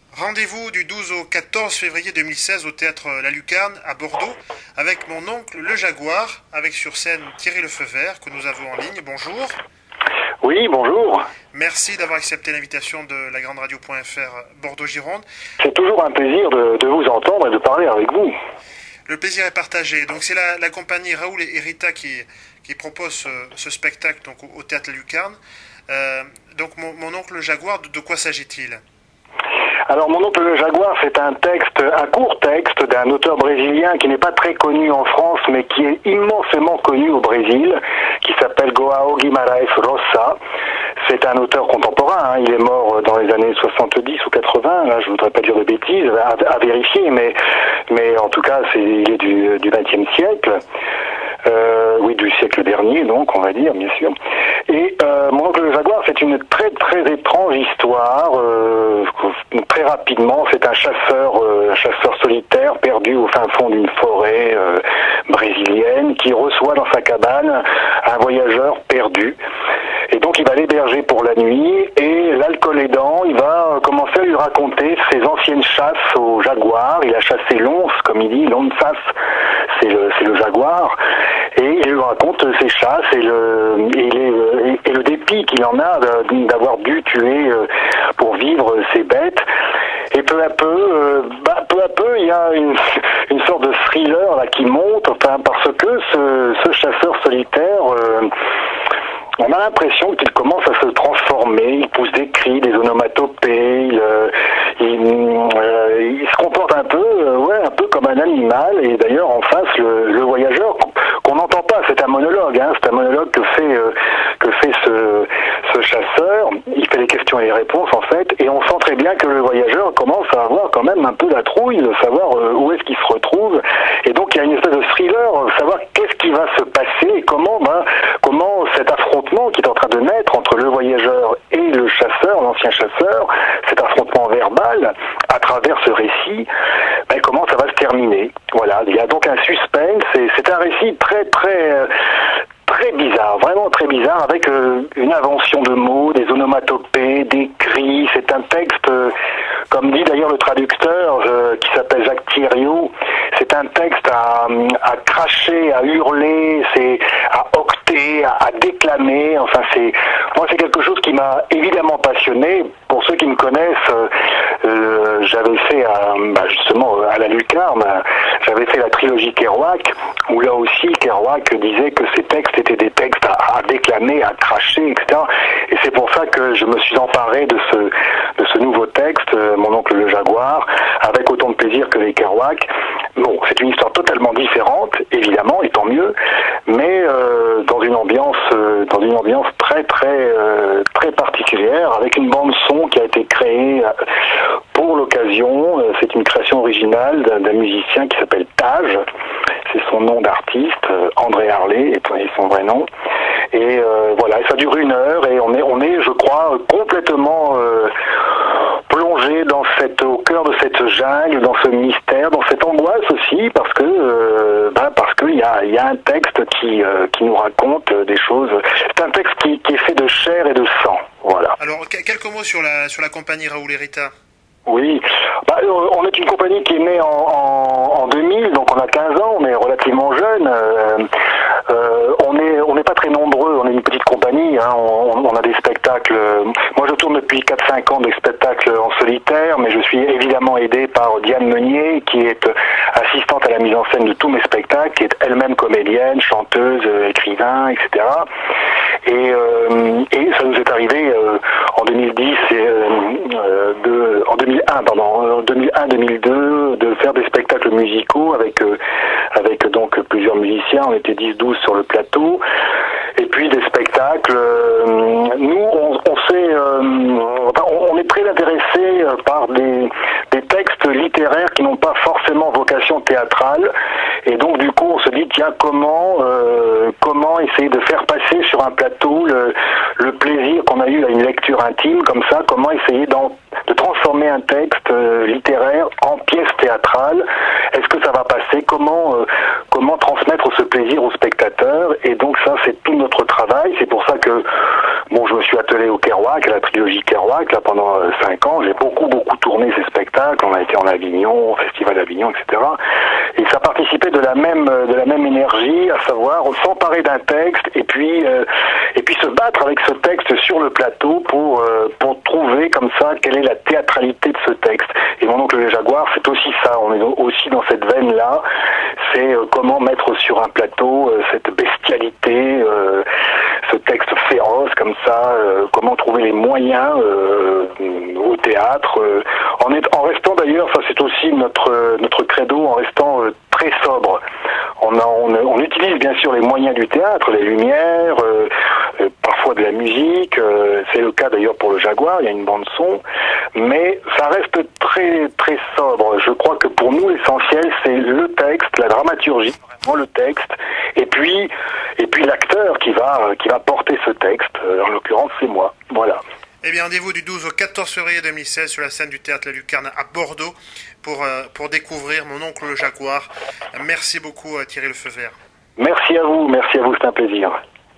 Rendez-vous du 12 au 14 février 2016 au théâtre La Lucarne à Bordeaux avec mon oncle le Jaguar, avec sur scène Thierry Lefeuvert que nous avons en ligne. Bonjour. Oui, bonjour. Merci d'avoir accepté l'invitation de la grande radio.fr Bordeaux-Gironde. C'est toujours un plaisir de vous entendre et de parler avec vous. Le plaisir est partagé. Donc c'est la compagnie Raoul et Rita qui propose ce spectacle donc, au théâtre La Lucarne. Donc mon oncle le Jaguar, de quoi s'agit-il ? Alors, Mon oncle le Jaguar, c'est un court texte d'un auteur brésilien qui n'est pas très connu en France, mais qui est immensément connu au Brésil, qui s'appelle João Guimarães Rosa. C'est un auteur contemporain, il est mort dans les années 70 ou 80, là, je voudrais pas dire de bêtises, à vérifier, mais en tout cas, il est du XXe siècle. Oui, du siècle dernier, donc, on va dire, bien sûr. Et Mon oncle le Jaguar, c'est une très très étrange histoire. Très rapidement, c'est un chasseur solitaire perdu au fin fond d'une forêt brésilienne qui reçoit dans sa cabane un voyageur perdu. Et donc il va l'héberger pour la nuit et l'alcool aidant, il va commencer à lui raconter ses anciennes chasses au jaguar. Il a chassé l'once, comme il dit, l'onças, c'est le jaguar. Et il lui raconte ses chasses et le dépit qu'il en a d'avoir dû tuer pour vivre ses bêtes. Et peu à peu, il y a une sorte de thriller là qui monte, parce que ce chasseur solitaire, on a l'impression qu'il commence à se transformer. Il pousse des cris, des onomatopées. Il se comporte un peu comme un animal. Et d'ailleurs, en face, le voyageur qu'on n'entend pas, c'est un monologue. C'est un monologue que fait ce chasseur. Il fait les questions et les réponses en fait. Et on sent très bien que le voyageur commence à avoir quand même un peu la trouille de savoir où est-ce qu'il se retrouve. Et donc il y a une espèce de thriller, savoir qu'est-ce qui va se passer et comment cet affrontement qui est en train de naître entre le voyageur et le chasseur, l'ancien chasseur, cet affrontement verbal à travers ce récit, comment ça va se terminer. Voilà, il y a donc un suspense et c'est un récit très bizarre, vraiment très bizarre, avec une invention de mots, des onomatopées, des cris. C'est un texte, comme dit d'ailleurs le traducteur qui s'appelle Jacques Thiriot, c'est un texte à cracher, à hurler, c'est à octer, à déclamer. Enfin, c'est quelque chose qui m'a évidemment passionné. Pour ceux qui me connaissent, j'avais fait justement à la Lucarne, j'avais fait la trilogie Kerouac, où là aussi Kerouac disait que ces textes étaient des textes à déclamer, à cracher, etc. Et c'est pour ça que je me suis emparé de ce nouveau texte, Mon oncle le Jaguar, avec autant de plaisir que les Kerouac. Bon, c'est une histoire totalement différente, évidemment, et tant mieux, mais dans une ambiance très particulière, avec une bande son qui a été créée pour l'occasion. C'est une création originale d'un musicien qui s'appelle Tage. C'est son nom d'artiste, André Harlé est son vrai nom. Et voilà, ça dure 1 heure et on est, je crois, complètement plongé au cœur de cette jungle, dans ce mystère, dans cette angoisse aussi, parce qu'il y a un texte qui nous raconte des choses. C'est un texte qui est fait de chair et de sang. Voilà. Alors, quelques mots sur la compagnie Raoul et Rita. Oui, on est une compagnie qui est née en 2000, donc on a 15 ans, on est relativement jeune. On n'est pas très nombreux, on est une petite compagnie, on a des spectacles. Moi je tourne depuis 4-5 ans des spectacles en solitaire, mais je suis évidemment aidé par Diane Meunier, qui est assistante à la mise en scène de tous mes spectacles, qui est elle-même comédienne, chanteuse, écrivain, etc. Et ça nous est arrivé en 2010 en 2001-2002 de faire des spectacles musicaux avec donc plusieurs musiciens. On était 10-12 sur le plateau. Et puis des spectacles. Nous, on est très intéressés par des textes littéraires qui n'ont pas forcément vocation théâtrale. Et donc du coup, on se dit tiens, comment essayer de faire passer sur un plateau le plaisir qu'on a eu à une lecture intime comme ça. Comment essayer de transformer un texte littéraire en pièce théâtrale. Est-ce que ça va passer? Comment transmettre ce plaisir aux spectateurs? Et donc ça, c'est tout notre travail. C'est pour ça que je me suis attelé au Kerouac. Kerouac, à la trilogie Kerouac, là pendant 5 ans. J'ai beaucoup tourné ces spectacles. On a été en Avignon, au Festival d'Avignon, etc. Et ça participait de la même énergie, à savoir s'emparer d'un texte et puis se battre avec ce texte sur le plateau pour trouver comme ça quelle est la théâtralité de ce texte. Et mon oncle le Jaguar, c'est aussi ça. On est aussi dans cette veine-là. C'est comment mettre sur un plateau cette bestialité, ce texte féroce comme ça, comment trouver les moyens au théâtre, en restant d'ailleurs, ça c'est aussi notre credo, en restant très sobre. On utilise bien sûr les moyens du théâtre, les lumières, parfois de la musique, c'est le cas d'ailleurs pour le Jaguar, il y a une bande son, mais ça reste très très sobre. Je crois que pour nous l'essentiel c'est le texte, la dramaturgie, vraiment le texte, et puis l'acteur qui va porter ce texte, en l'occurrence c'est moi. Voilà. Eh bien, rendez-vous du 12 au 14 février 2016 sur la scène du Théâtre La Lucarne à Bordeaux pour découvrir Mon oncle le Jaguar. Merci beaucoup Thierry Lefeuvert. Merci à vous, c'est un plaisir.